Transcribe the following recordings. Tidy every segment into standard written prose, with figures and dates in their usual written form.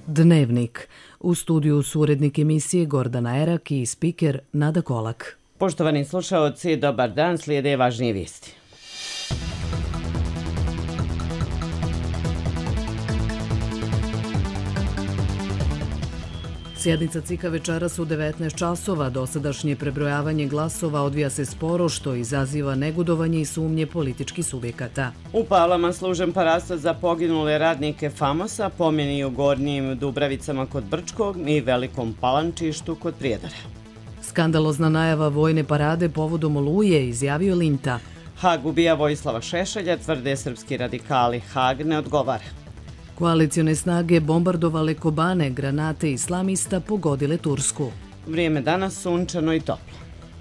Dnevnik. U studiju su urednik emisije Gordana Erak i spiker Nada Kolak. Poštovani slušaoci, dobar dan, slijede važnije vijesti. Sjednica CIK-a večeras u 19 časova. Dosadašnje prebrojavanje glasova odvija se sporo, što izaziva negodovanje i sumnje političkih subjekata. U Palama služen parasto za poginule radnike FAMOS-a, pomjeni u Gornjim Dubravicama kod Brčkog i Velikom Palančištu kod Prijedora. Skandalozna najava vojne parade povodom Oluje, izjavio Linta. Hag ubija Vojislava Šešelja, tvrde srpski radikali. Hag ne odgovara. Koalicione snage bombardovale Kobane, granate islamista pogodile Tursku. Vrijeme danas sunčano i toplo.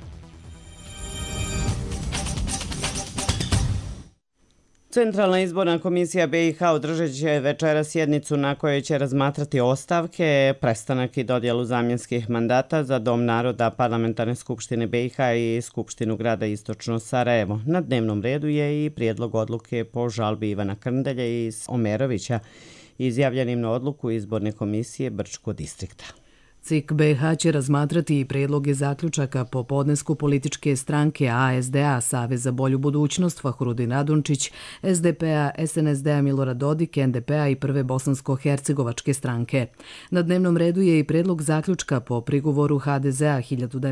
Centralna izborna komisija BiH održat će večera sjednicu na kojoj će razmatrati ostavke, prestanak i dodjelu zamjenskih mandata za Dom naroda Parlamentarne skupštine BiH i Skupštinu grada Istočno Sarajevo. Na dnevnom redu je i prijedlog odluke po žalbi Ivana Krndelja i Omerovića, izjavljenim na odluku izborne komisije Brčkog distrikta. CIK BiH će razmatrati i predloge zaključaka po podnesku političke stranke ASDA, Savez za bolju budućnost, Fahrudin Radončić, SDP-a, SNSD-a Milorad Dodik, NDP-a i Prve bosansko-hercegovačke stranke. Na dnevnom redu je i predlog zaključka po prigovoru HDZ-a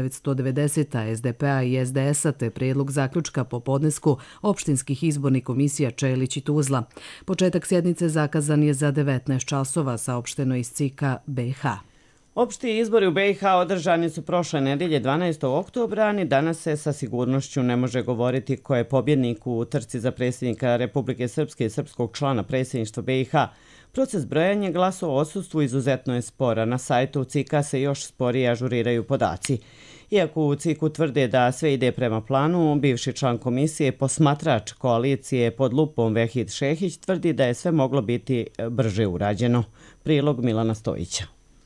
1990, SDP-a i SDS-a, te predlog zaključka po podnesku opštinskih izbornih komisija Čelić i Tuzla. Početak sjednice zakazan je za 19 časova, saopšteno iz CIK-a BiH. Opšti izbori u BiH održani su prošle nedelje 12. oktobra, ni danas se sa sigurnošću ne može govoriti ko je pobjednik u trci za predsjednika Republike Srpske i srpskog člana predsjedništva BiH. Proces brojanja glasova o odsustvu izuzetno je spora. Na sajtu CIK-a se još sporije ažuriraju podaci. Iako u CIK-u tvrde da sve ide prema planu, bivši član komisije, posmatrač koalicije pod lupom Vehid Šehić, tvrdi da je sve moglo biti brže urađeno. Prilog Milana Stojića.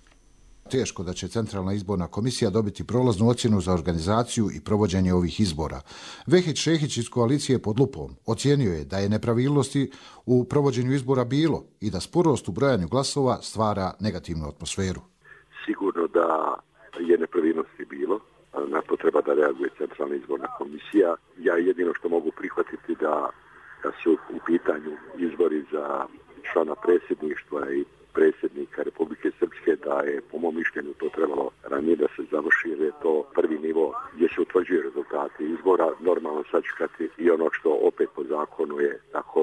Teško da će Centralna izborna komisija dobiti prolaznu ocjenu za organizaciju i provođenje ovih izbora. Vehid Šehić iz koalicije pod lupom ocijenio je da je nepravilnosti u provođenju izbora bilo i da sporost u brojanju glasova stvara negativnu atmosferu. Sigurno da je nepravilnosti bilo, na to treba da reaguje Centralna izborna komisija. Ja jedino što mogu prihvatiti da su u pitanju izbori za člana predsjedništva i predsjednika Republike Srpske, da je po mom mišljenju to trebalo ranije da se završi, jer je to prvi nivo gdje se utvrđuje rezultati izbora, normalno sačekati i ono što opet po zakonu je tako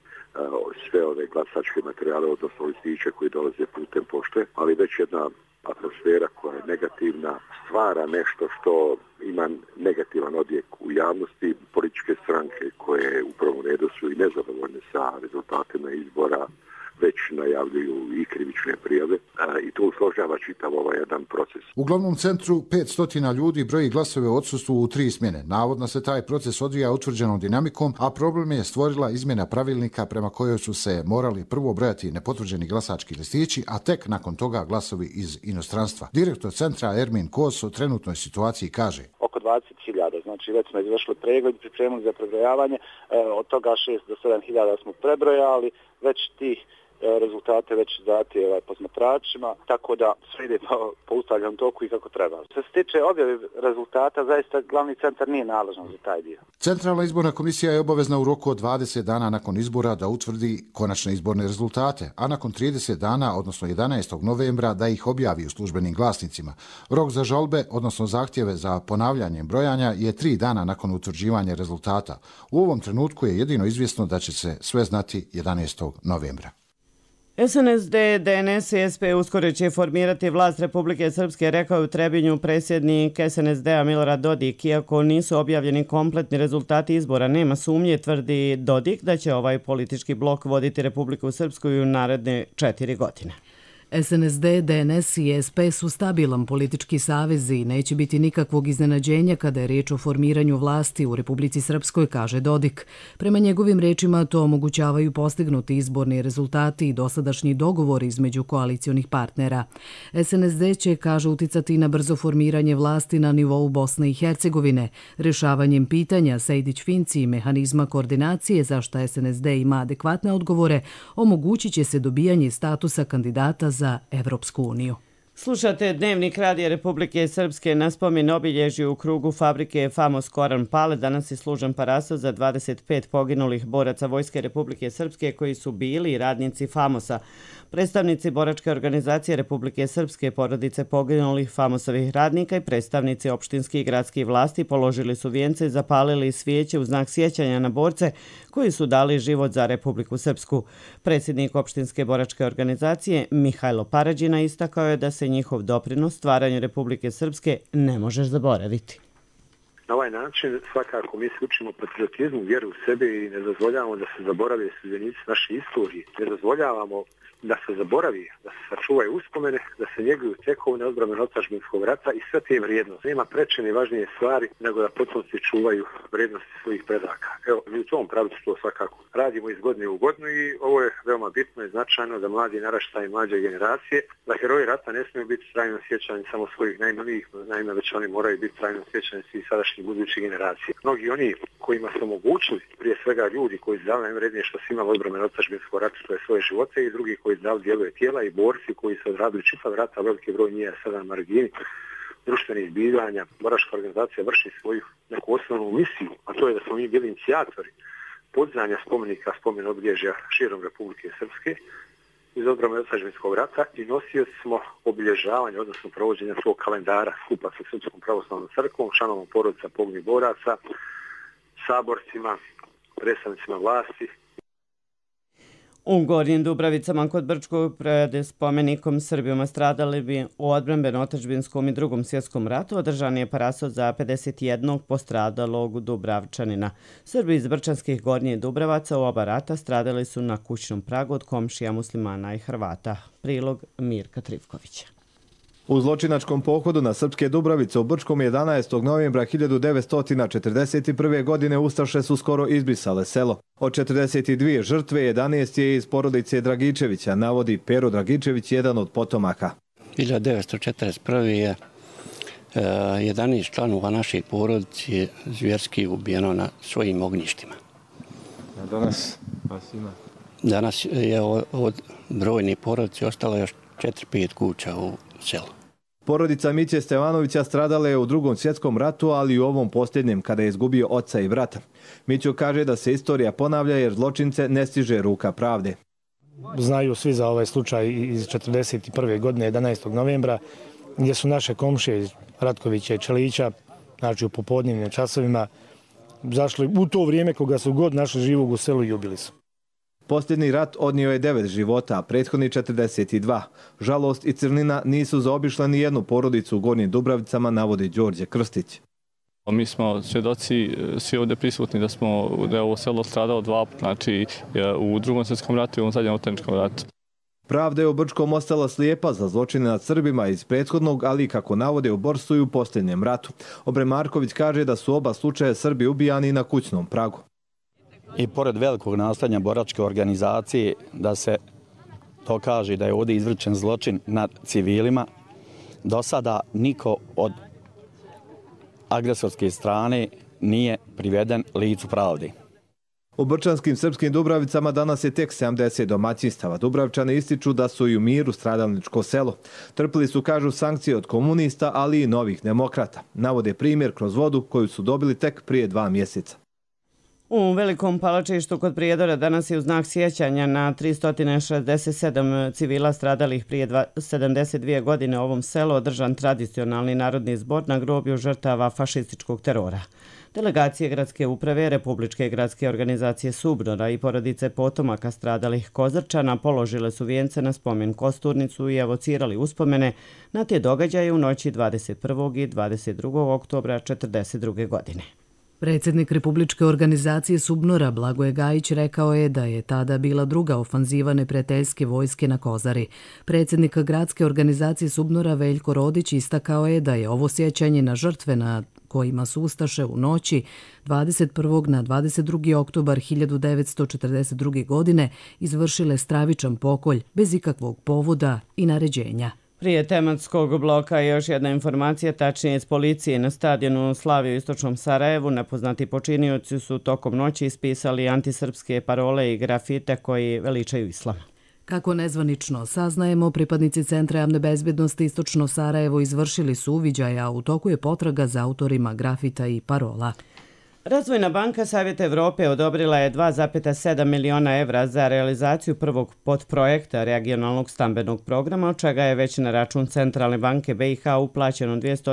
sve ove glasačke materijale, odnosno listiće koji dolaze putem pošte, ali već jedna atmosfera koja je negativna stvara nešto što ima negativan odjek u javnosti. Političke stranke koje u prvom redu su i nezadovoljne sa rezultatima izbora već najavljuju i krivične prijave i to usložnjava čitav ovaj jedan proces. U glavnom centru 500 ljudi broji glasove o odsustvu u 3 smjene. Navodno se taj proces odvija utvrđenom dinamikom, a problem je stvorila izmjena pravilnika prema kojoj su se morali prvo brojati nepotvrđeni glasački listići, a tek nakon toga glasovi iz inostranstva. Direktor centra Ermin Kos o trenutnoj situaciji kaže: oko 20.000, znači već smo izvršili pregled, pripremili za prebrojavanje, od toga 6 do 7.000 smo prebrojali, već tih rezultate već dati posmatračima, tako da sve ide po ustaljenom toku i kako treba. Što se tiče objave rezultata, zaista glavni centar nije nadležan za taj dio. Centralna izborna komisija je obavezna u roku od 20 dana nakon izbora da utvrdi konačne izborne rezultate, a nakon 30 dana, odnosno 11. novembra, da ih objavi u službenim glasnicima. Rok za žalbe, odnosno zahtjeve za ponavljanjem brojanja, je 3 dana nakon utvrđivanja rezultata. U ovom trenutku je jedino izvjesno da će se sve znati 11. novembra. SNSD, DNS i SP uskoro će formirati vlast Republike Srpske, rekao je u Trebinju predsjednik SNSD-a Milorad Dodik. Iako nisu objavljeni kompletni rezultati izbora, nema sumnje, tvrdi Dodik, da će ovaj politički blok voditi Republiku Srpsku u naredne 4 godine. SNSD, DNS i SP su stabilan politički savez i neće biti nikakvog iznenađenja kada je riječ o formiranju vlasti u Republici Srpskoj, kaže Dodik. Prema njegovim rečima to omogućavaju postignuti izborni rezultati i dosadašnji dogovor između koalicionih partnera. SNSD će, kaže, uticati na brzo formiranje vlasti na nivou Bosne i Hercegovine. Rješavanjem pitanja Sejdić-Finci i mehanizma koordinacije, za šta SNSD ima adekvatne odgovore, omogućit će se dobijanje statusa kandidata za Evropsku uniju. Slušate Dnevnik Radija Republike Srpske. Na spomen obilježju u krugu fabrike Famos Koran Pale danas je služen parasto za 25 poginulih boraca Vojske Republike Srpske koji su bili radnici Famosa. Predstavnici boračke organizacije Republike Srpske, porodice poginulih Famosovih radnika i predstavnici opštinskih i gradskih vlasti položili su vijence i zapalili svijeće u znak sjećanja na borce koji su dali život za Republiku Srpsku. Predsjednik opštinske boračke organizacije Mihajlo Parađina istakao je da se njihov doprinos stvaranju Republike Srpske ne može zaboraviti. Na ovaj način svakako mi se učimo patriotizmu, vjeru u sebe i ne dozvoljavamo da se zaborave sudjenici naše istorije. Ne dozvoljavamo da se zaboravi, da se sačuvaju uspomene, da se njeguju tekovine odbrambeno-otadžbinskog rata i sve te vrijednosti. Nema preče ni važnije stvari nego da potomci čuvaju vrijednosti svojih predaka. Evo, mi u tom pravcu to svakako radimo iz godine u godinu i ovo je veoma bitno i značajno da mladi naraštaji i mlađe generacije, da heroji rata ne smiju biti trajno sjećani samo svojih najmanijih, naime već oni moraju biti trajno sjećani svih sadašnjih budućih generacija. Mnogi oni kojima su omogućili, prije svega ljudi koji su dali najvrednije što su imali odbrambeno-otadžbinskog rata, to je svoje živote, i drugi koji su dali dijelove tijela i borci koji su odradili čitav rat, a veliki broj nije sada na margini društvenih zbivanja. Boračka organizacija vrši svoju neku osnovnu misiju, a to je da smo mi bili inicijatori podizanja spomenika, spomen obilježja širom Republike Srpske iz odbrambeno-otadžbinskog rata i nosioci smo obilježavanja, odnosno provođenja svog kalendara skupa sa Srpskom pravoslavnom crkvom, članom porodica poginulih boraca, saborcima, predstavnicima vlasti. U Gornjim Dubravicama kod Brčkog pred spomenikom Srbima stradali bi u odbrambeno-otadžbinskom i Drugom svjetskom ratu održan je parasto za 51 postradalog Dubravčanina. Srbi iz Brčanskih Gornjih Dubravaca u oba rata stradali su na kućnom pragu od komšija muslimana i Hrvata. Prilog Mirka Trivkovića. U zločinačkom pohodu na Srpske Dubravice u Brčkom 11. novembra 1941. godine Ustaše su skoro izbrisale selo. Od 42 žrtve 11 je iz porodice Dragičevića, navodi Pero Dragičević, jedan od potomaka. 1941. je 11 članova naše porodice zvjerski ubijeno na svojim ognjištima. A danas vas ima? Danas je od brojne porodice ostalo još 4-5 kuća u selu. Porodica Miće Stevanovića stradala je u Drugom svjetskom ratu, ali i u ovom posljednjem kada je izgubio oca i brata. Mićo kaže da se istorija ponavlja jer zločince ne stiže ruka pravde. Znaju svi za ovaj slučaj iz 1941. godine 11. novembra gdje su naše komšije iz Ratkovića i Čelića, znači u popodnevnim časovima, zašli u to vrijeme koga su god našli živog u selu i ubili su. Posljednji rat odnio je 9 života, a prethodni 42. Žalost i crnina nisu zaobišle ni jednu porodicu u Gornjim Dubravicama, navodi Đorđe Krstić. Mi smo svjedoci svi ovdje prisutni da je ovo selo stradalo 2 puta, znači u Drugom svjetskom ratu i u ovom zadnjem otadžbinskom ratu. Pravda je u Brčkom ostala slijepa za zločine nad Srbima iz prethodnog, ali kako navode u Borstvu i u posljednjem ratu. Obre Marković kaže da su oba slučaja Srbi ubijani na kućnom pragu. I pored velikog nastojanja boračke organizacije da se dokaže da je ovdje izvršen zločin nad civilima, do sada niko od agresorske strane nije priveden licu pravde. U Brčanskim Srpskim Dubravicama danas je tek 70 domaćinstava. Dubravčani ističu da su i u miru stradalničko selo. Trpili su, kažu, sankcije od komunista, ali i novih demokrata. Navode primjer kroz vodu koju su dobili tek prije 2 mjeseca. U Velikom Palačištu kod Prijedora danas je u znak sjećanja na 367 civila stradalih prije 72 godine u ovom selu održan tradicionalni narodni zbor na groblju žrtava fašističkog terora. Delegacije gradske uprave, Republičke gradske organizacije Subnora i porodice potomaka stradalih Kozarčana položile su vijence na spomen kosturnicu i evocirali uspomene na te događaje u noći 21. i 22. oktobra 1942. godine. Predsjednik Republičke organizacije Subnora Blagoje Gajić rekao je da je tada bila druga ofanziva neprijateljske vojske na Kozari. Predsjednik gradske organizacije Subnora Veljko Rodić istakao je da je ovo sjećanje na žrtve na kojima su ustaše u noći 21. na 22. oktobar 1942. godine izvršile stravičan pokolj bez ikakvog povoda i naređenja. Prije tematskog bloka još jedna informacija, tačnije iz policije na stadionu Slavije u istočnom Sarajevu. Nepoznati počinioci su tokom noći ispisali antisrpske parole i grafite koji veličaju islam. Kako nezvanično saznajemo, pripadnici Centra javne bezbednosti Istočno Sarajevo izvršili su uviđaja, a u toku je potraga za autorima grafita i parola. Razvojna banka Savjeta Evrope odobrila je 2,7 miliona evra za realizaciju prvog podprojekta regionalnog stambenog programa, od čega je već na račun Centralne banke BiH uplaćeno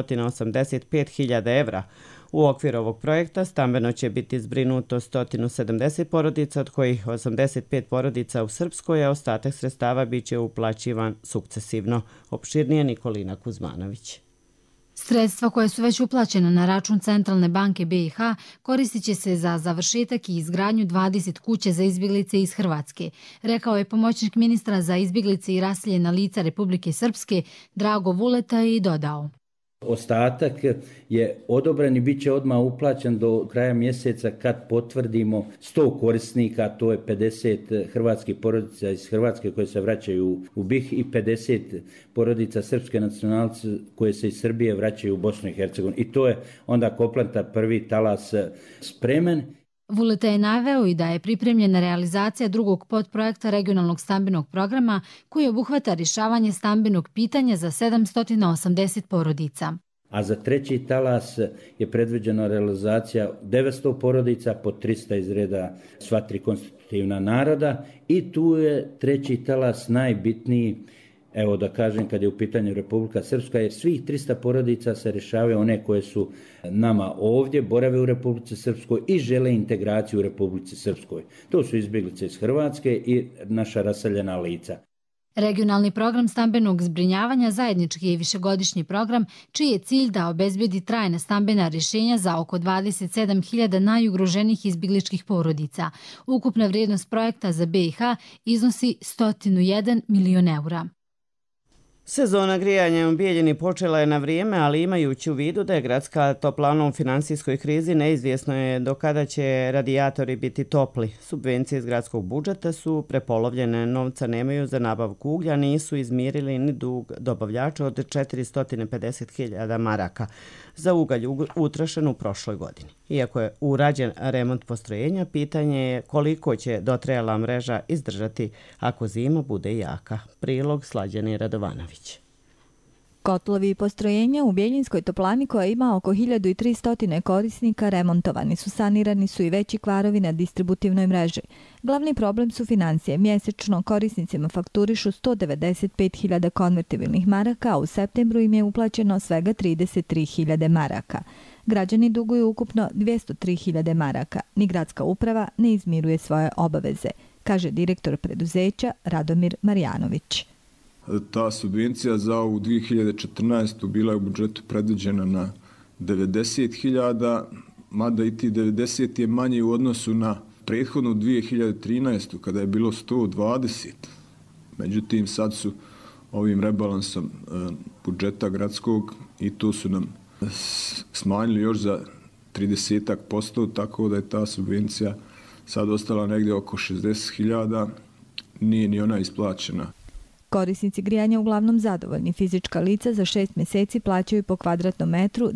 285.000 evra. U okviru ovog projekta stambeno će biti zbrinuto 170 porodica, od kojih 85 porodica u Srpskoj, a ostatak sredstava biće uplaćivan sukcesivno. Opširnije Nikolina Kuzmanović. Sredstva koje su već uplaćena na račun Centralne banke BiH koristit će se za završetak i izgradnju 20 kuća za izbjeglice iz Hrvatske, rekao je pomoćnik ministra za izbjeglice i raseljena lica Republike Srpske Drago Vuleta i dodao. Ostatak je odobren i bit će odmah uplaćen do kraja mjeseca kad potvrdimo 100 korisnika, to je 50 hrvatskih porodica iz Hrvatske koje se vraćaju u BiH i 50 porodica srpske nacionalce koje se iz Srbije vraćaju u Bosnu i Hercegovinu. I to je onda kompleta prvi talas spremen. Vuleta je naveo i da je pripremljena realizacija drugog podprojekta regionalnog stambenog programa koji obuhvata rješavanje stambenog pitanja za 780 porodica. A za treći talas je predviđena realizacija 900 porodica po 300 iz reda sva tri konstitutivna naroda i tu je treći talas najbitniji. Evo da kažem kad je u pitanju Republika Srpska, jer svih 300 porodica se rješavaju one koje su nama ovdje, borave u Republici Srpskoj i žele integraciju u Republici Srpskoj. To su izbjeglice iz Hrvatske i naša raseljena lica. Regionalni program stambenog zbrinjavanja zajednički je višegodišnji program čiji je cilj da obezbedi trajna stambena rješenja za oko 27.000 najugroženijih izbjegličkih porodica. Ukupna vrijednost projekta za BiH iznosi 101 milion eura. Sezona grijanja u Bijeljini počela je na vrijeme, ali imajući u vidu da je gradska toplana u finansijskoj krizi, neizvjesno je do kada će radijatori biti topli. Subvencije iz gradskog budžeta su prepolovljene, novca nemaju za nabavku uglja, nisu izmirili ni dug dobavljača od 450.000 maraka za ugalj utrošen u prošloj godini. Iako je urađen remont postrojenja, pitanje je koliko će dotrajala mreža izdržati ako zima bude jaka. Prilog Slađani Radovanović. Kotlovi i postrojenja u Bijeljinskoj toplani koja ima oko 1300 korisnika remontovani su, sanirani su i veći kvarovi na distributivnoj mreži. Glavni problem su financije. Mjesečno korisnicima fakturišu 195.000 konvertibilnih maraka, a u septembru im je uplaćeno svega 33.000 maraka. Građani duguju ukupno 203.000 maraka. Ni gradska uprava ne izmiruje svoje obaveze, kaže direktor preduzeća Radomir Marjanović. Ta subvencija za ovu 2014. bila je u budžetu predviđena na 90.000, mada i ti 90 je manje u odnosu na prethodnu 2013. kada je bilo 120. Međutim, sad su ovim rebalansom budžeta gradskog i to su nam smanjili još za 30%, tako da je ta subvencija sad ostala negdje oko 60.000, nije ni ona isplaćena. Korisnici grijanja uglavnom zadovoljni. Fizička lica za 6 mjeseci plaćaju po kvadratnom metru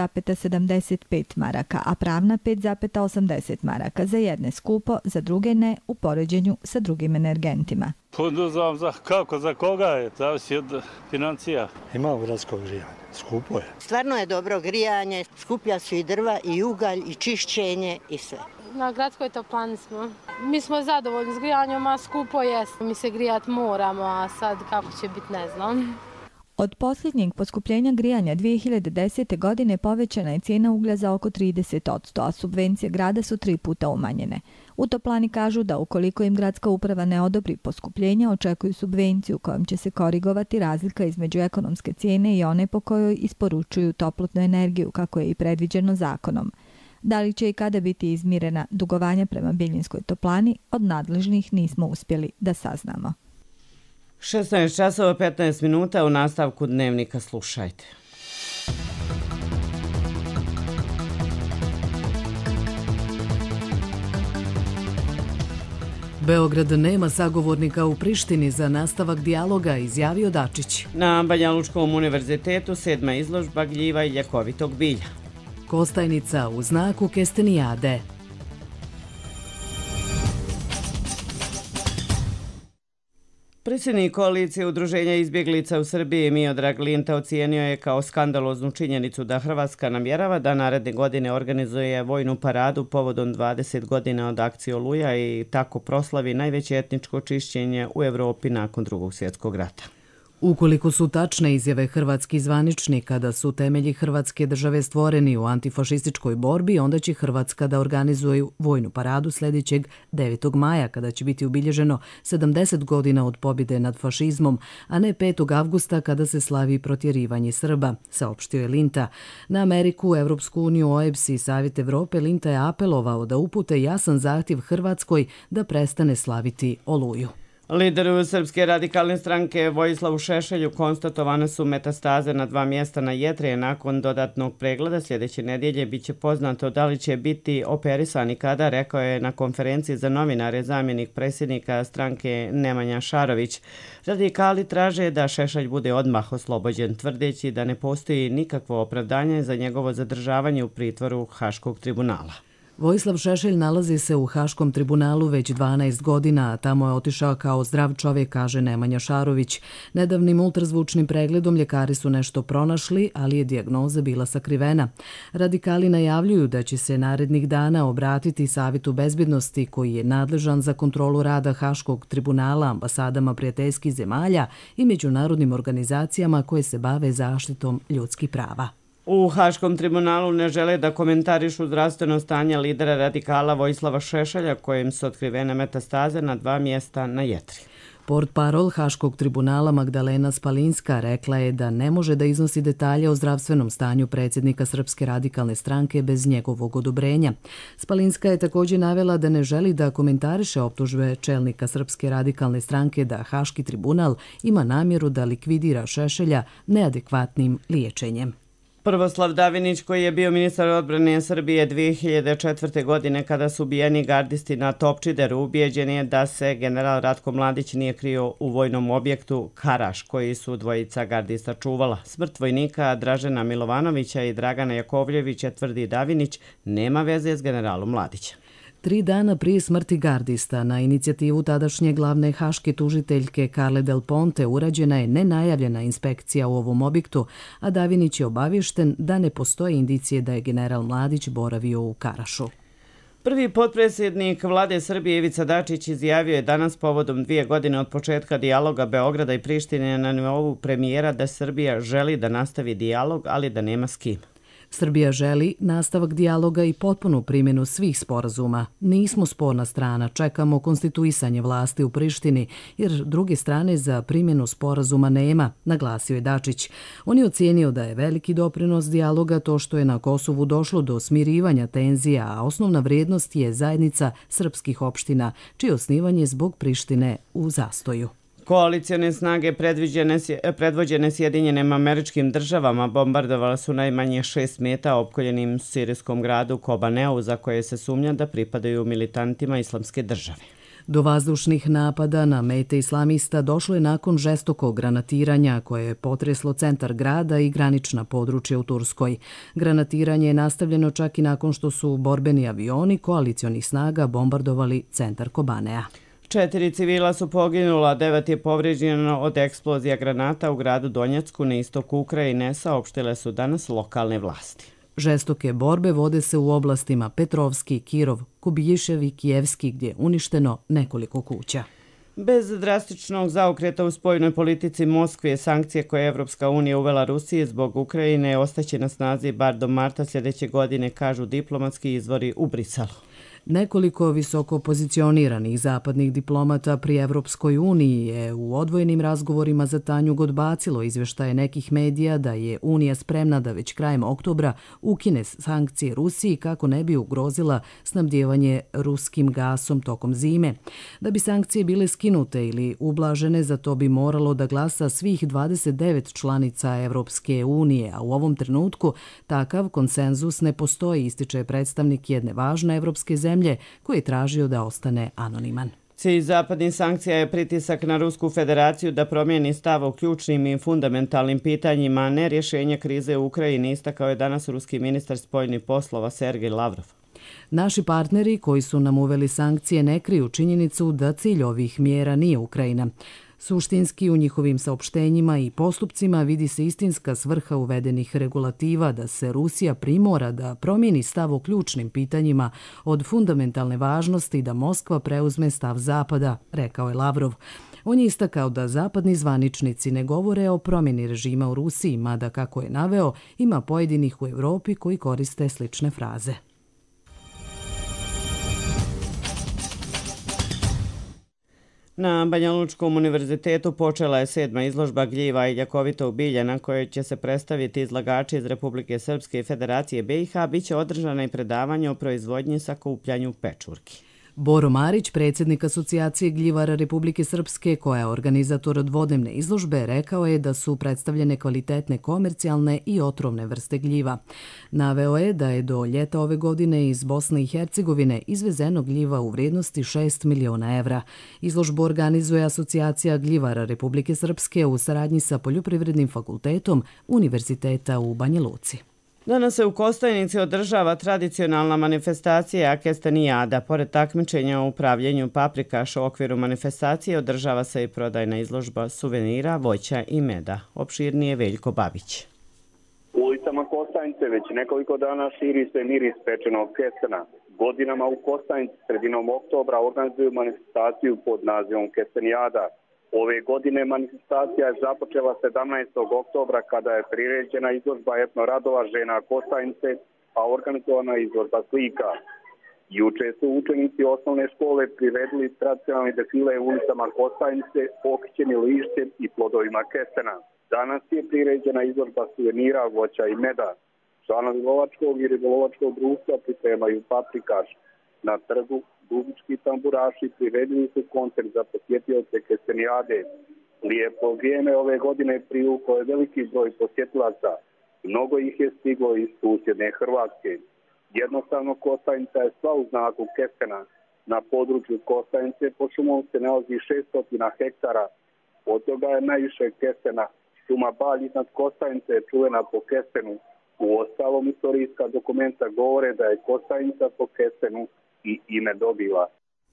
2,75 maraka, a pravna 5,80 maraka. Za jedne skupo, za druge ne, u poređenju sa drugim energentima. Poduzam za koga je, zavisi od financija. Imamo gradsko grijanje, skupo je. Stvarno je dobro grijanje, skuplja su i drva i ugalj i čišćenje i sve. Na gradskoj toplani smo. Mi smo zadovoljni s grijanjem, a skupo jest. Mi se grijat moramo, a sad kako će biti ne znam. Od posljednjeg poskupljenja grijanja 2010. godine povećana je cijena uglja za oko 30%, a subvencije grada su 3 puta umanjene. U toplani kažu da ukoliko im gradska uprava ne odobri poskupljenje, očekuju subvenciju kojom će se korigovati razlika između ekonomske cijene i one po kojoj isporučuju toplotnu energiju, kako je i predviđeno zakonom. Da li će i kada biti izmirena dugovanja prema Bijeljinskoj toplani, od nadležnih nismo uspjeli da saznamo. 16 časova 15 minuta, u nastavku dnevnika slušajte. Beograd nema sagovornika u Prištini za nastavak dijaloga, izjavio Dačić. Na Banjalučkom univerzitetu 7. izložba gljiva i ljekovitog bilja. Kostajnica u znaku Kestenijade. Predsjednik koalicije Udruženja izbjeglica u Srbiji Miodrag Linta ocijenio je kao skandaloznu činjenicu da Hrvatska namjerava da naredne godine organizuje vojnu paradu povodom 20 godina od akcije Oluja i tako proslavi najveće etničko čišćenje u Evropi nakon Drugog svjetskog rata. Ukoliko su tačne izjave hrvatskih zvaničnika da su temelji Hrvatske države stvoreni u antifašističkoj borbi, onda će Hrvatska da organizuje vojnu paradu sljedećeg 9. maja, kada će biti obilježeno 70 godina od pobjede nad fašizmom, a ne 5. avgusta kada se slavi protjerivanje Srba, saopštio je Linta. Na Ameriku, Evropsku uniju, OEBS i Savjet Evrope Linta je apelovao da upute jasan zahtjev Hrvatskoj da prestane slaviti Oluju. Lideru Srpske radikalne stranke Vojislavu Šešelju konstatovane su metastaze na 2 mjesta na jetri. Nakon dodatnog pregleda sljedeće nedjelje biće poznato da li će biti operisan i kada, rekao je na konferenciji za novinare zamjenik predsjednika stranke Nemanja Šarović. Radikali traže da Šešelj bude odmah oslobođen, tvrdeći da ne postoji nikakvo opravdanje za njegovo zadržavanje u pritvoru Haškog tribunala. Vojislav Šešelj nalazi se u Haškom tribunalu već 12 godina, a tamo je otišao kao zdrav čovjek, kaže Nemanja Šarović. Nedavnim ultrazvučnim pregledom ljekari su nešto pronašli, ali je dijagnoza bila sakrivena. Radikali najavljuju da će se narednih dana obratiti Savjetu bezbjednosti koji je nadležan za kontrolu rada Haškog tribunala, ambasadama prijateljskih zemalja i međunarodnim organizacijama koje se bave zaštitom ljudskih prava. U Haškom tribunalu ne žele da komentarišu zdravstveno stanje lidera radikala Vojislava Šešelja, kojem su otkrivene metastaze na 2 mjesta na jetri. Portparol Haškog tribunala Magdalena Spalinska rekla je da ne može da iznosi detalje o zdravstvenom stanju predsjednika Srpske radikalne stranke bez njegovog odobrenja. Spalinska je također navela da ne želi da komentariše optužbe čelnika Srpske radikalne stranke da Haški tribunal ima namjeru da likvidira Šešelja neadekvatnim liječenjem. Prvoslav Davinić, koji je bio ministar odbrane Srbije 2004. godine kada su ubijeni gardisti na Topčideru, ubijeđen je da se general Ratko Mladić nije krio u vojnom objektu Karaš, koji su dvojica gardista čuvala. Smrt vojnika Dražena Milovanovića i Dragana Jakovljevića, tvrdi Davinić, nema veze s generalom Mladićem. 3 dana prije smrti gardista, na inicijativu tadašnje glavne haške tužiteljke Carle Del Ponte urađena je nenajavljena inspekcija u ovom objektu, a Davinić je obavješten da ne postoje indicije da je general Mladić boravio u Karašu. Prvi potpredsjednik vlade Srbije Ivica Dačić izjavio je danas povodom 2 godine od početka dijaloga Beograda i Prištine na nivou premijera da Srbija želi da nastavi dijalog, ali da nema s kim. Srbija želi nastavak dijaloga i potpunu primjenu svih sporazuma. Nismo sporna strana, čekamo konstituisanje vlasti u Prištini, jer druge strane za primjenu sporazuma nema, naglasio je Dačić. On je ocijenio da je veliki doprinos dijaloga to što je na Kosovu došlo do smirivanja tenzija, a osnovna vrijednost je zajednica srpskih opština, čije osnivanje zbog Prištine u zastoju. Koalicijone snage predvođene Sjedinjenim Američkim Državama bombardovale su najmanje 6 meta opkoljenim sirijskom gradu Kobaneu, za koje se sumnja da pripadaju militantima Islamske države. Do vazdušnih napada na mete islamista došlo je nakon žestokog granatiranja koje je potreslo centar grada i granična područja u Turskoj. Granatiranje je nastavljeno čak i nakon što su borbeni avioni koalicionih snaga bombardovali centar Kobanea. 4 civila su poginula, 9 je povrijeđeno od eksplozija granata u gradu Donjecku na istoku Ukrajine, saopštile su danas lokalne vlasti. Žestoke borbe vode se u oblastima Petrovski, Kirov, Kubijišev i Kijevski, gdje je uništeno nekoliko kuća. Bez drastičnog zaokreta u spoljnoj politici Moskve, sankcije koje je Evropska unija uvela Rusiji zbog Ukrajine ostaće na snazi bar do marta sljedeće godine, kažu diplomatski izvori u Briselu. Nekoliko visoko pozicioniranih zapadnih diplomata pri Evropskoj uniji je u odvojenim razgovorima za Tanjug odbacilo izvještaje nekih medija da je Unija spremna da već krajem oktobra ukine sankcije Rusiji kako ne bi ugrozila snabdijevanje ruskim gasom tokom zime. Da bi sankcije bile skinute ili ublažene, za to bi moralo da glasa svih 29 članica Evropske unije, a u ovom trenutku takav konsenzus ne postoji, ističe predstavnik jedne važne evropske zemlje koji je tražio da ostane anoniman. Cilj zapadnih sankcija je pritisak na Rusku federaciju da promijeni stav o ključnim i fundamentalnim pitanjima, a ne rješenje krize u Ukrajini, istakao je danas ruski ministar spoljnih poslova Sergej Lavrov. Naši partneri koji su nam uveli sankcije ne kriju činjenicu da cilj ovih mjera nije Ukrajina. Suštinski u njihovim saopštenjima i postupcima vidi se istinska svrha uvedenih regulativa da se Rusija primora da promijeni stav o ključnim pitanjima od fundamentalne važnosti da Moskva preuzme stav Zapada, rekao je Lavrov. On je istakao da zapadni zvaničnici ne govore o promjeni režima u Rusiji, mada, kako je naveo, ima pojedinih u Evropi koji koriste slične fraze. Na Banjalučkom univerzitetu počela je 7. izložba gljiva i ljekovitog bilja na kojoj će se predstaviti izlagači iz Republike Srpske i Federacije BiH, bit će održana i predavanje o proizvodnji i sakupljanju pečurki. Boro Marić, predsjednik Asocijacije gljivara Republike Srpske, koja je organizator dvodnevne izložbe, rekao je da su predstavljene kvalitetne komercijalne i otrovne vrste gljiva. Naveo je da je do ljeta ove godine iz Bosne i Hercegovine izvezeno gljiva u vrijednosti 6 miliona evra. Izložbu organizuje Asocijacija gljivara Republike Srpske u saradnji sa Poljoprivrednim fakultetom Univerziteta u Banja Luci. Danas se u Kostajnici održava tradicionalna manifestacija Kestenijada. Pored takmičenja o upravljanju paprikaša u okviru manifestacije održava se i prodajna izložba suvenira, voća i meda. Opširnije Veljko Babić. U ulicama Kostajnice već nekoliko dana širi se miris pečenog kestena. Godinama u Kostajnici sredinom oktobra organizuju manifestaciju pod nazivom Kestenijada. Ove godine manifestacija je započela 17. oktobra kada je priređena izložba etno-radova žena Kostajnice, a organizovana izložba slika. Juče su učenici osnovne škole priredili tradicionalne defile u ulicama Kostajnice, okićeni lišćem i plodovima kestena. Danas je priređena izložba suvenira, voća i meda. Članovi lovačkog i ribolovačkog društva pripremaju paprikaš. Na trgu dubički tamburaši priredili su koncert za posjetioce Kestenijade. Lijepo vrijeme ove godine privuklo je veliki broj posjetilaca. Mnogo ih je stiglo iz susjedne Hrvatske. Jednostavno Kostajnica je sva u znaku kestena. Na području Kostajnice po šumom se nalazi 600 hektara. Od toga je najviše kestena. Šuma Balj iznad Kostajnice je čuvena po kestenu. U ostalom istorijska dokumenta govore da je Kostajnica po kestenu i ime dobila.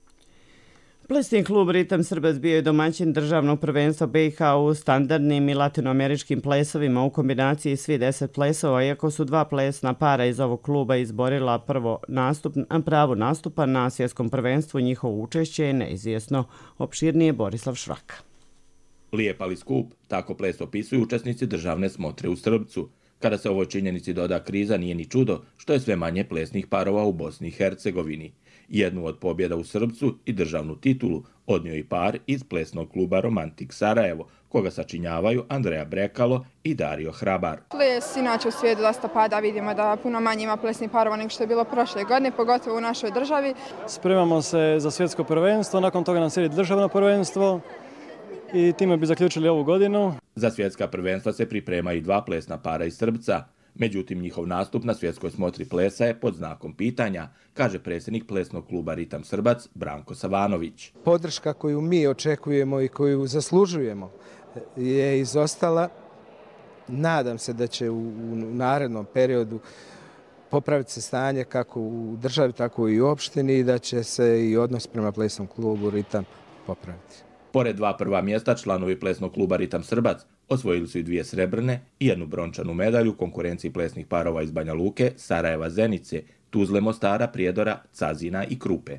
Plesni klub Ritam Srbac bio je domaćin državnog prvenstva BiH u standardnim i latinoameričkim plesovima u kombinaciji svi 10 plesova, iako su dva plesna para iz ovog kluba izborila pravo nastupa na svjetskom prvenstvu, njihovo učešće je neizvjesno. Opširnije Borislav Švaka. Lijep ali skup, tako ples opisuju učesnici državne smotre u Srbcu. Kada se ovoj činjenici doda kriza, nije ni čudo što je sve manje plesnih parova u Bosni i Hercegovini. Jednu od pobjeda u Srbcu i državnu titulu odnio i par iz plesnog kluba Romantik Sarajevo, koga sačinjavaju Andreja Brekalo i Dario Hrabar. Ples inače u svijetu dosta pada, vidimo da puno manje ima plesnih parova nego što je bilo prošle godine, pogotovo u našoj državi. Spremamo se za svjetsko prvenstvo, nakon toga nam slijedi državno prvenstvo i time bi zaključili ovu godinu. Za svjetska prvenstva se priprema i dva plesna para iz Srbca. Međutim, njihov nastup na svjetskoj smotri plesa je pod znakom pitanja, kaže predsjednik plesnog kluba Ritam Srbac Branko Savanović. Podrška koju mi očekujemo i koju zaslužujemo je izostala. Nadam se da će u narednom periodu popraviti se stanje kako u državi, tako i u opštini i da će se i odnos prema plesnom klubu Ritam popraviti. Pored dva prva mjesta, članovi plesnog kluba Ritam Srbac osvojili su i 2 srebrne i 1 brončanu medalju u konkurenciji plesnih parova iz Banja Luke, Sarajeva, Zenice, Tuzle, Mostara, Prijedora, Cazina i Krupe.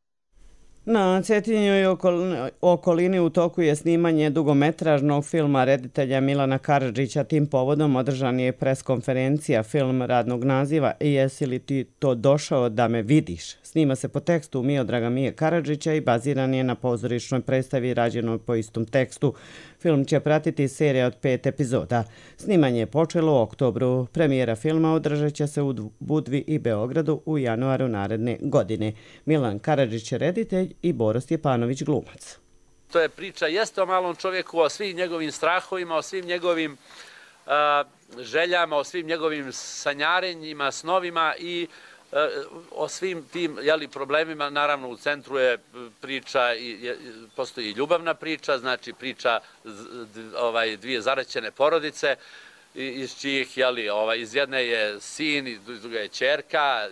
Na Cetinjoj okolini u toku je snimanje dugometražnog filma reditelja Milana Karadžića. Tim povodom održan je preskonferencija, film radnog naziva Jesi li ti to došao da me vidiš? Snima se po tekstu Miodraga Mije Karadžića i baziran je na pozorišnoj predstavi rađenoj po istom tekstu. Film će pratiti serija od 5 epizoda. Snimanje je počelo u oktobru. Premijera filma održat će se u Budvi i Beogradu u januaru naredne godine. Milan Karadžić je reditelj i Boro Stjepanović glumac. To je priča jeste o malom čovjeku, o svim njegovim strahovima, o svim njegovim željama, o svim njegovim sanjarenjima, snovima i o svim tim problemima. Naravno u centru je priča, postoji ljubavna priča, znači priča dvije zaraćene porodice iz čijih iz jedne je sin, iz druge je ćerka,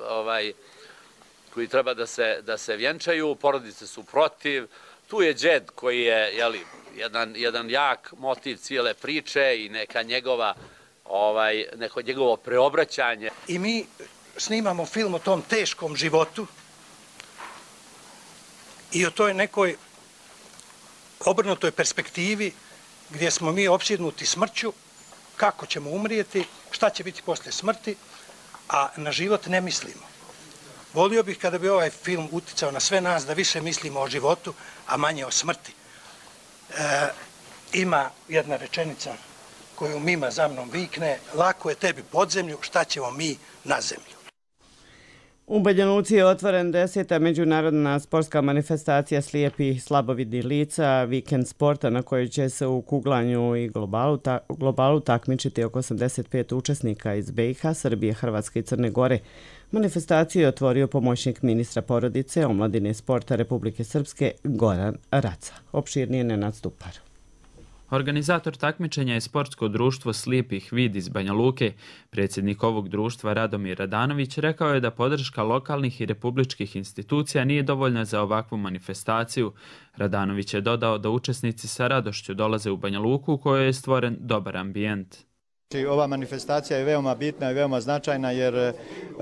koji treba da se vjenčaju, porodice su protiv. Tu je džed koji je jedan jak motiv cijele priče i neko njegovo preobraćanje. I mi snimamo film o tom teškom životu i o toj nekoj obrnutoj perspektivi gdje smo mi opsjednuti smrću, kako ćemo umrijeti, šta će biti poslije smrti, a na život ne mislimo. Volio bih kada bi ovaj film uticao na sve nas da više mislimo o životu, a manje o smrti. Ima jedna rečenica koju Mima za mnom vikne: lako je tebi pod zemlju, šta ćemo mi na zemlju. U Banja Luci je otvoren 10. međunarodna sportska manifestacija slijepih i slabovidnih lica, vikend sporta na kojoj će se u kuglanju i globalu takmičiti oko 85 učesnika iz BiH, Srbije, Hrvatske i Crne Gore. Manifestaciju je otvorio pomoćnik ministra porodice, omladine i sporta Republike Srpske Goran Raca. Opširnije Nenad Stupar. Organizator takmičenja je sportsko društvo slijepih vid iz Banja Luke. Predsjednik ovog društva Radomir Radanović rekao je da podrška lokalnih i republičkih institucija nije dovoljna za ovakvu manifestaciju. Radanović je dodao da učesnici sa radošću dolaze u Banja Luku u kojoj je stvoren dobar ambijent. Ova manifestacija je veoma bitna i veoma značajna jer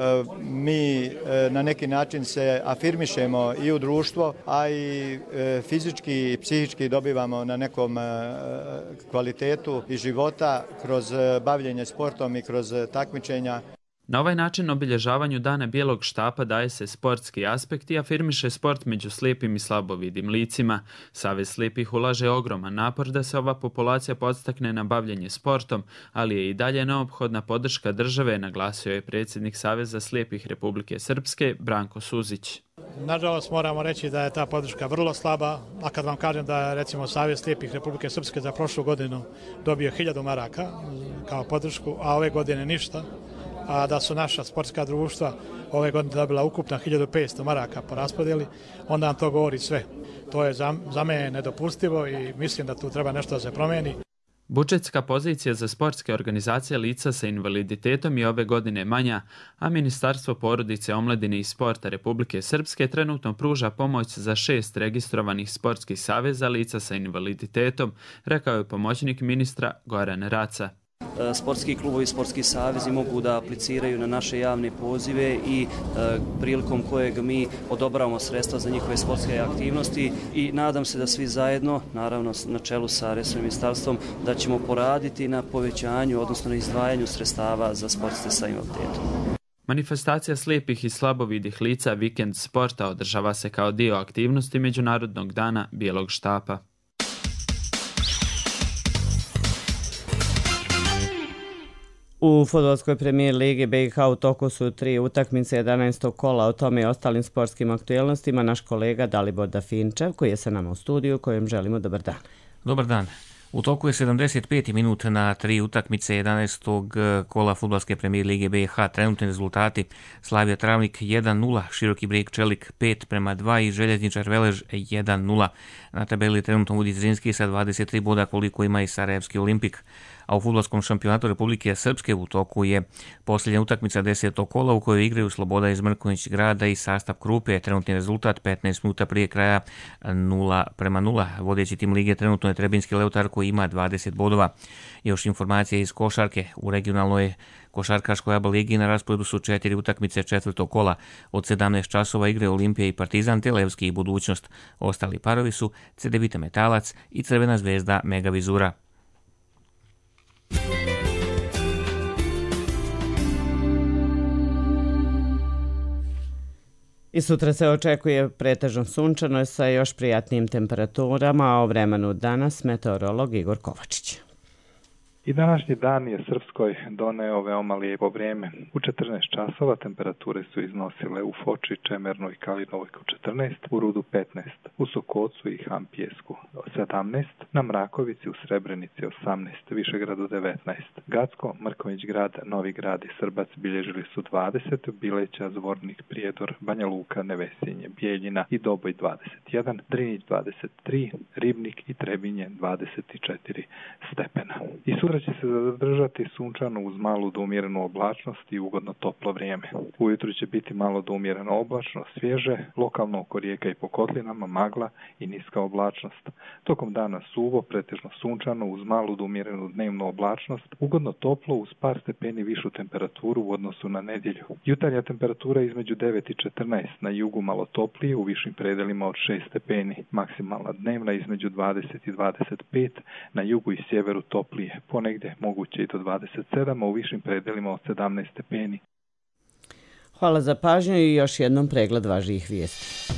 mi na neki način se afirmišemo i u društvo, a i fizički i psihički dobivamo na nekom kvalitetu i života kroz bavljenje sportom i kroz takmičenja. Na ovaj način obilježavanju Dana bijelog štapa daje se sportski aspekt i afirmiše sport među slijepim i slabovidim licima. Savez slijepih ulaže ogroman napor da se ova populacija podstakne na bavljenje sportom, ali je i dalje neophodna podrška države, naglasio je predsjednik Saveza slijepih Republike Srpske Branko Suzić. Nažalost moramo reći da je ta podrška vrlo slaba, a kad vam kažem da je recimo Savez slijepih Republike Srpske za prošlu godinu dobio 1000 maraka kao podršku, a ove godine ništa, a da su naša sportska društva ove godine dobila ukupno 1500 maraka po raspodjeli, onda nam to govori sve. To je za mene nedopustivo i mislim da tu treba nešto da se promijeni. Budžetska pozicija za sportske organizacije lica sa invaliditetom je ove godine manja, a Ministarstvo porodice, omladine i sporta Republike Srpske trenutno pruža pomoć za 6 registrovanih sportskih saveza lica sa invaliditetom, rekao je pomoćnik ministra Goran Raca. Sportski klubovi i sportski savezi mogu da apliciraju na naše javne pozive i prilikom kojeg mi odobravamo sredstva za njihove sportske aktivnosti i nadam se da svi zajedno, naravno na čelu sa resornim ministarstvom, da ćemo poraditi na povećanju, odnosno na izdvajanju sredstava za sportiste sa invaliditetom. Manifestacija slijepih i slabovidih lica Vikend sporta održava se kao dio aktivnosti Međunarodnog dana bijelog štapa. U fudbalskoj premijer ligi BiH u toku su 3 utakmice 11. kola. O tome i ostalim sportskim aktualnostima naš kolega Dalibor Dafinčev, koji je sa nama u studiju, kojem želimo dobar dan. Dobar dan. U toku je 75. minut na 3 utakmice 11. kola fudbalske premijer lige BiH. Trenutni rezultati: Slavija Travnik 1-0, Široki Brijeg Čelik 5-2 i Željezničar Velež 1-0. Na tabeli trenutno vodi Zrinski sa 23 boda koliko ima i Sarajevski Olimpik. A u fudbalskom šampionatu Republike Srpske u toku je posljednja utakmica 10. kola u kojoj igraju Sloboda iz Mrkonjić Grada i Sastav Krupe. Trenutni rezultat 15 minuta prije kraja 0-0. Vodeći tim lige trenutno je Trebinski Leutar koji ima 20 bodova. Još informacije iz košarke. U regionalnoj košarkaškoj ABA ligi na rasporedu su 4 utakmice 4. kola. Od 17 časova igre Olimpija i Partizan te Levski i Budućnost. Ostali parovi su CDVita Metalac i Crvena zvezda Megavizura. I sutra se očekuje pretežno sunčano sa još prijatnijim temperaturama, a o vremenu danas meteorolog Igor Kovačić. I današnji dan je Srpskoj doneo veoma lijepo vrijeme. U 14 časova temperature su iznosile u Foči, Čemernoj i Kalinovojku 14, u Rudu 15, u Sokocu i Hampijesku 17, na Mrakovici u Srebrenici 18, Višegradu 19, Gacko, Mrkonjić Grad, Novi Grad i Srbac bilježili su 20, Bileća, Zvornik, Prijedor, Banja Luka, Nevesinje, Bijeljina i Doboj 21, Drinić 23, Ribnik i Trebinje 24 stepena. I Sutra će se zadržati sunčano uz malu do umjerenu oblačnost i ugodno toplo vrijeme. Ujutru će biti malo do umjereno oblačno, svježe, lokalno oko rijeka i po kotlinama magla i niska oblačnost. Tokom dana suvo, pretežno sunčano uz malu do umjerenu dnevnu oblačnost, ugodno toplo uz par stepeni višu temperaturu u odnosu na nedjelju. Jutarnja temperatura između 9 i 14, na jugu malo toplije, u višim predelima od 6 stepeni. Maksimalna dnevna između 20 i 25, na jugu i sjeveru toplije, ponegdje moguće i do 27, a u višim predelima od 17 stepeni. Hvala za pažnju i još jednom pregled važnijih vijesti.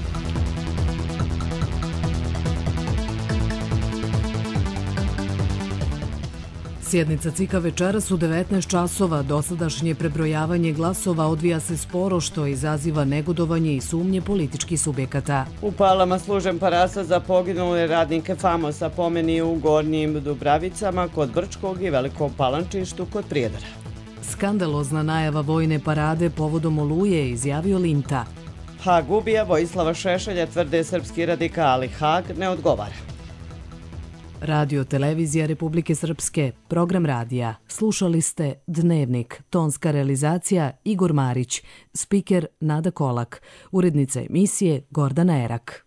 Sjednica CIK-a večeras u 19 časova. Dosadašnje prebrojavanje glasova odvija se sporo, što izaziva negodovanje i sumnje političkih subjekata. U Palama služen parasa za poginule radnike Famosa pomeni u Gornjim Dubravicama kod Brčkog i Velikom Palančištu kod Prijedora. Skandalozna najava vojne parade povodom Oluje, izjavio Linta. Hag ubija Vojislava Šešelja, tvrde srpski radikali. Hag ne odgovara. Radio Televizija Republike Srpske, program radija. Slušali ste Dnevnik, tonska realizacija Igor Marić, spiker Nada Kolak, urednica emisije Gordana Erak.